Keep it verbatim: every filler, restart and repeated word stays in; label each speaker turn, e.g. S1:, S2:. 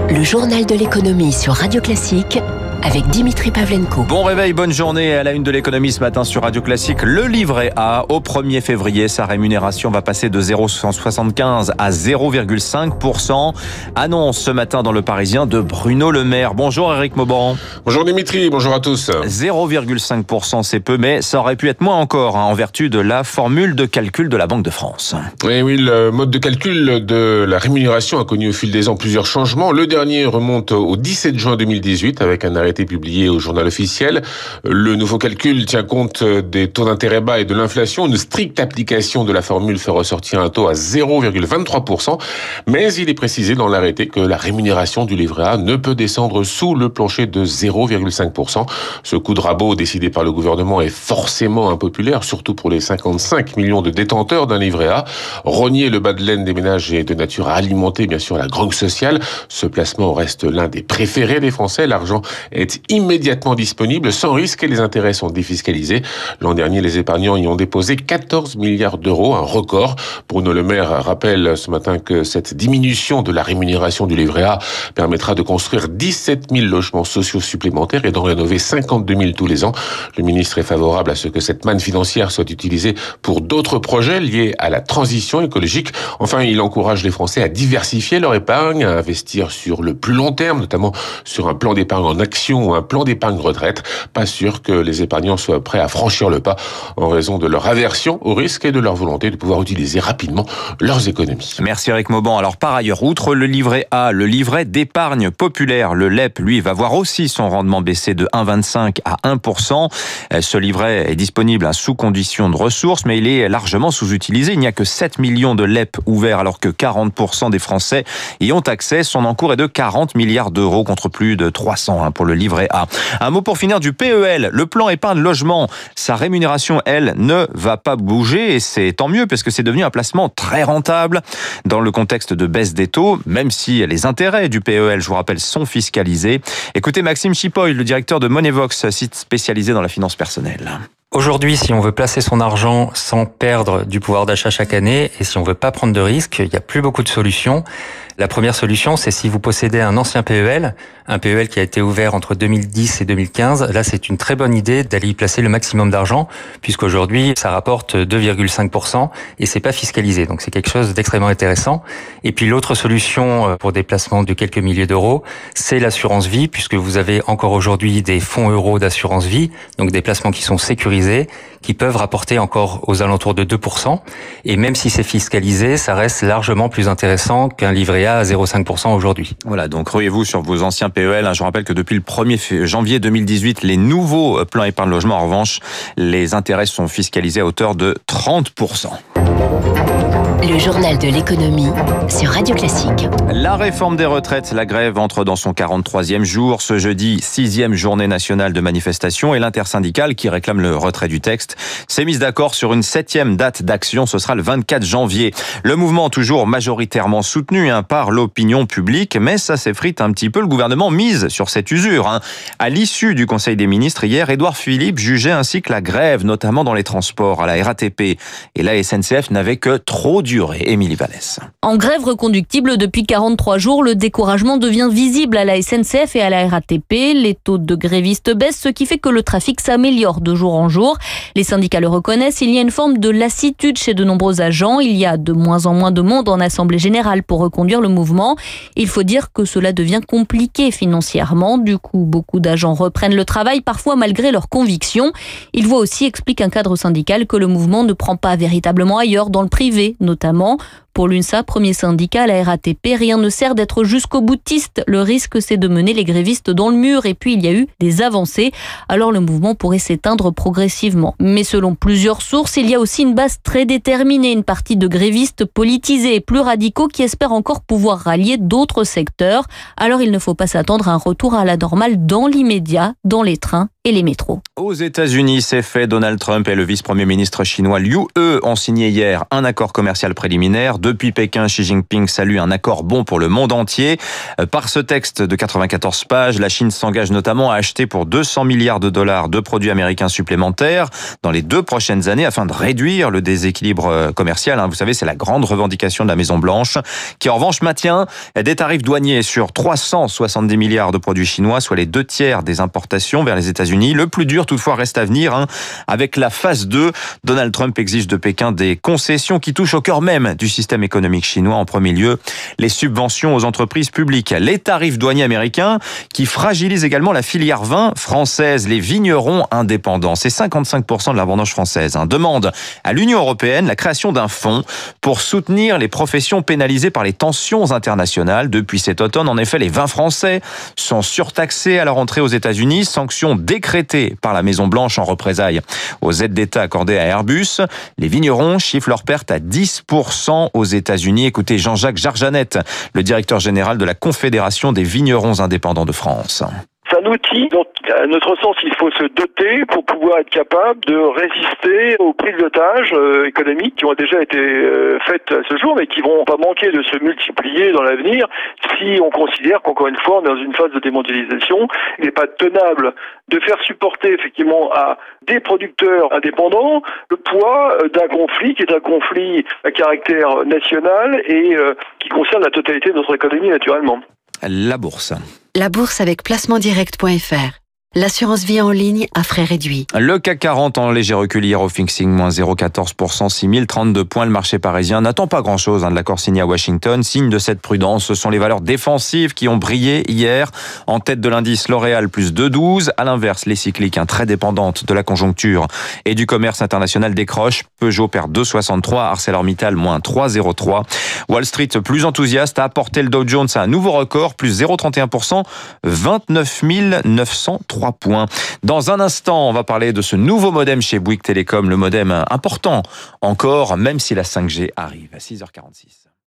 S1: Le journal de l'économie sur Radio Classique avec Dimitri Pavlenko.
S2: Bon réveil, bonne journée à la une de l'économie ce matin sur Radio Classique. Le livret A, au premier février, sa rémunération va passer de zéro virgule soixante-quinze à zéro virgule cinq pour cent. Annonce ce matin dans Le Parisien de Bruno Le Maire. Bonjour Éric Mauban.
S3: Bonjour Dimitri, bonjour à tous.
S2: zéro virgule cinq pour cent c'est peu, mais ça aurait pu être moins encore hein, en vertu de la formule de calcul de la Banque de France.
S3: Oui, oui, le mode de calcul de la rémunération a connu au fil des ans plusieurs changements. Le dernier remonte au dix-sept juin deux mille dix-huit avec un arrêté publié au journal officiel. Le nouveau calcul tient compte des taux d'intérêt bas et de l'inflation. Une stricte application de la formule fait ressortir un taux à zéro virgule vingt-trois pour cent. Mais il est précisé dans l'arrêté que la rémunération du livret A ne peut descendre sous le plancher de zéro virgule cinq pour cent. Ce coup de rabot décidé par le gouvernement est forcément impopulaire, surtout pour les cinquante-cinq millions de détenteurs d'un livret A. Rogner le bas de laine des ménages est de nature à alimenter bien sûr la grogne sociale. Ce placement reste l'un des préférés des Français. L'argent est immédiatement disponible sans risque et les intérêts sont défiscalisés. L'an dernier, les épargnants y ont déposé quatorze milliards d'euros, un record. Bruno Le Maire rappelle ce matin que cette diminution de la rémunération du livret A permettra de construire dix-sept mille logements sociaux supplémentaires et d'en rénover cinquante-deux mille tous les ans. Le ministre est favorable à ce que cette manne financière soit utilisée pour d'autres projets liés à la transition écologique. Enfin, il encourage les Français à diversifier leur épargne, à investir sur le plus long terme, notamment sur un plan d'épargne en action ou un plan d'épargne retraite. Pas sûr que les épargnants soient prêts à franchir le pas en raison de leur aversion au risque et de leur volonté de pouvoir utiliser rapidement leurs économies.
S2: Merci Éric Mauban. Alors par ailleurs, outre le livret A, le livret d'épargne populaire, le L E P, lui, va voir aussi son rendement baisser de un virgule vingt-cinq à un pour cent. Ce livret est disponible sous condition de ressources, mais il est largement sous-utilisé. Il n'y a que sept millions de L E P ouverts alors que quarante pour cent des Français y ont accès. Son encours est de quarante milliards d'euros contre plus de trois cents pour le livret A. Un mot pour finir du P E L, le plan épargne logement. Sa rémunération, elle, ne va pas bouger et c'est tant mieux parce que c'est devenu un placement très rentable dans le contexte de baisse des taux, même si les intérêts du P E L, je vous rappelle, sont fiscalisés. Écoutez Maxime Chipoy, le directeur de Monevox, site spécialisé dans la finance personnelle.
S4: Aujourd'hui, si on veut placer son argent sans perdre du pouvoir d'achat chaque année et si on veut pas prendre de risques, il n'y a plus beaucoup de solutions. La première solution, c'est si vous possédez un ancien P E L, un P E L qui a été ouvert entre deux mille dix et deux mille quinze. Là, c'est une très bonne idée d'aller y placer le maximum d'argent, puisqu'aujourd'hui, ça rapporte deux virgule cinq pour cent et c'est pas fiscalisé. Donc, c'est quelque chose d'extrêmement intéressant. Et puis, l'autre solution pour des placements de quelques milliers d'euros, c'est l'assurance vie, puisque vous avez encore aujourd'hui des fonds euros d'assurance vie, donc des placements qui sont sécurisés, qui peuvent rapporter encore aux alentours de deux pour cent. Et même si c'est fiscalisé, ça reste largement plus intéressant qu'un livret A à zéro virgule cinq pour cent aujourd'hui.
S2: Voilà, donc ruez-vous sur vos anciens P E L. Je rappelle que depuis le premier janvier deux mille dix-huit, les nouveaux plans épargne logement, en revanche, les intérêts sont fiscalisés à hauteur de trente pour cent.
S1: Le journal de l'économie sur Radio Classique.
S2: La réforme des retraites, la grève entre dans son quarante-troisième jour. Ce jeudi, sixième journée nationale de manifestation et l'intersyndicale qui réclame le retrait du texte s'est mise d'accord sur une septième date d'action. Ce sera le vingt-quatre janvier. Le mouvement toujours majoritairement soutenu hein, par l'opinion publique, mais ça s'effrite un petit peu. Le gouvernement mise sur cette usure. Hein. À l'issue du Conseil des ministres hier, Édouard Philippe jugeait ainsi que la grève, notamment dans les transports, à la R A T P et la S N C F n'avait que trop duré. Émilie Vallès.
S5: En grève reconductible depuis quarante-trois jours, le découragement devient visible à la S N C F et à la R A T P. Les taux de grévistes baissent, ce qui fait que le trafic s'améliore de jour en jour. Les syndicats le reconnaissent, il y a une forme de lassitude chez de nombreux agents. Il y a de moins en moins de monde en assemblée générale pour reconduire le mouvement. Il faut dire que cela devient compliqué financièrement. Du coup, beaucoup d'agents reprennent le travail, parfois malgré leurs convictions. Il voit aussi, explique un cadre syndical, que le mouvement ne prend pas véritablement ailleurs, dans le privé notamment. Pour l'UNSA, premier syndicat à la R A T P, rien ne sert d'être jusqu'au boutiste. Le risque, c'est de mener les grévistes dans le mur. Et puis, il y a eu des avancées. Alors, le mouvement pourrait s'éteindre progressivement. Mais selon plusieurs sources, il y a aussi une base très déterminée, une partie de grévistes politisés et plus radicaux qui espèrent encore pouvoir rallier d'autres secteurs. Alors, il ne faut pas s'attendre à un retour à la normale dans l'immédiat, dans les trains et les métros.
S2: Aux États-Unis, c'est fait. Donald Trump et le vice-premier ministre chinois Liu He ont signé hier un accord commercial préliminaire. Depuis Pékin, Xi Jinping salue un accord bon pour le monde entier. Par ce texte de quatre-vingt-quatorze pages, la Chine s'engage notamment à acheter pour deux cents milliards de dollars de produits américains supplémentaires dans les deux prochaines années afin de réduire le déséquilibre commercial. Vous savez, c'est la grande revendication de la Maison-Blanche, qui en revanche maintient des tarifs douaniers sur trois cent soixante-dix milliards de produits chinois, soit les deux tiers des importations vers les États-Unis. Le plus dur, toutefois, reste à venir. Hein. Avec la phase deux, Donald Trump exige de Pékin des concessions qui touchent au cœur même du système économique chinois. En premier lieu, les subventions aux entreprises publiques. Les tarifs douaniers américains qui fragilisent également la filière vin française, les vignerons indépendants. C'est cinquante-cinq pour cent de la vendange française. Hein. Demande à l'Union européenne la création d'un fonds pour soutenir les professions pénalisées par les tensions internationales. Depuis cet automne, en effet, les vins français sont surtaxés à leur entrée aux États-Unis. Sanctions décrétées par la Maison-Blanche en représailles aux aides d'État accordées à Airbus. Les vignerons chiffrent leurs pertes à dix pour cent aux États-Unis. Écoutez Jean-Jacques Jarjanette, le directeur général de la Confédération des vignerons indépendants de France.
S6: C'est un outil dont, à notre sens, il faut se doter pour pouvoir être capable de résister aux prises d'otages euh, économiques qui ont déjà été euh, faites à ce jour, mais qui vont pas manquer de se multiplier dans l'avenir si on considère qu'encore une fois, on est dans une phase de démondialisation. Il n'est pas tenable de faire supporter effectivement à des producteurs indépendants le poids d'un conflit qui est un conflit à caractère national et euh, qui concerne la totalité de notre économie naturellement.
S2: La bourse.
S7: La bourse avec placement direct point f r. L'assurance vie en ligne à frais réduits.
S2: Le C A C quarante en léger recul hier au fixing, moins zéro virgule quatorze pour cent, six mille trente-deux points. Le marché parisien n'attend pas grand-chose hein, de l'accord signé à Washington. Signe de cette prudence, ce sont les valeurs défensives qui ont brillé hier. En tête de l'indice, L'Oréal plus deux virgule douze. À l'inverse, les cycliques, hein, très dépendantes de la conjoncture et du commerce international, décrochent. Peugeot perd deux virgule soixante-trois. ArcelorMittal, moins trois virgule zéro trois. Wall Street, plus enthousiaste, a apporté le Dow Jones à un nouveau record, plus zéro virgule trente et un pour cent, vingt-neuf mille neuf cent trois points. Dans un instant, on va parler de ce nouveau modem chez Bouygues Télécom, le modem important encore, même si la cinq G arrive à six heures quarante-six.